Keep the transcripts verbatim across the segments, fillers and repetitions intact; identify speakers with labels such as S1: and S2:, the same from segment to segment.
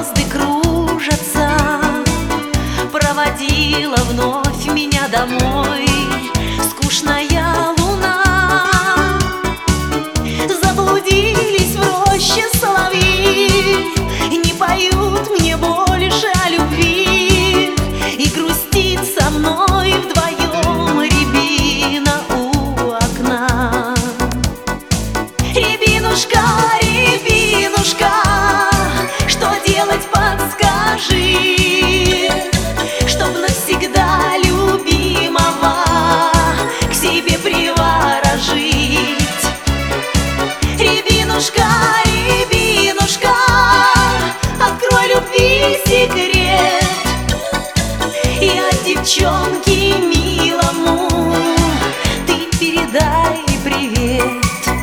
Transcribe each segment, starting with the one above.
S1: звезды кружатся, проводила вновь меня домой скучная луна. Заблудились в роще соловьи, не поют мне больше о любви, и грустит со мной вдвоем рябина у окна. Рябинушка, рябинушка, что делать, подскажи, чтоб навсегда любимого к себе приворожить. Рябинушка, рябинушка, открой любви секрет, и от девчонки милому ты передай привет.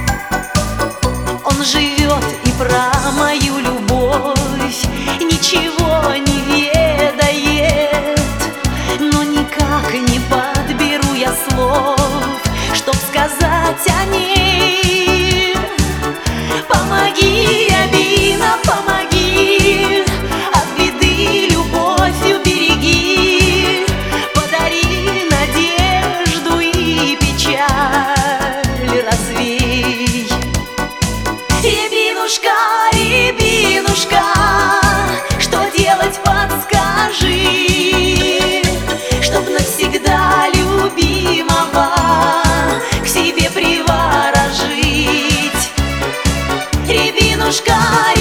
S1: Он живет и про мою любовь ничего не ведает, но никак не подберу я слов, чтоб сказать о ней. Помоги, рябина, помоги, от беды любовь убереги, подари надежду и печаль развей. Рябинушка, рябинушка, что делать, подскажи, чтоб навсегда любимого к себе приворожить. Рябинушка,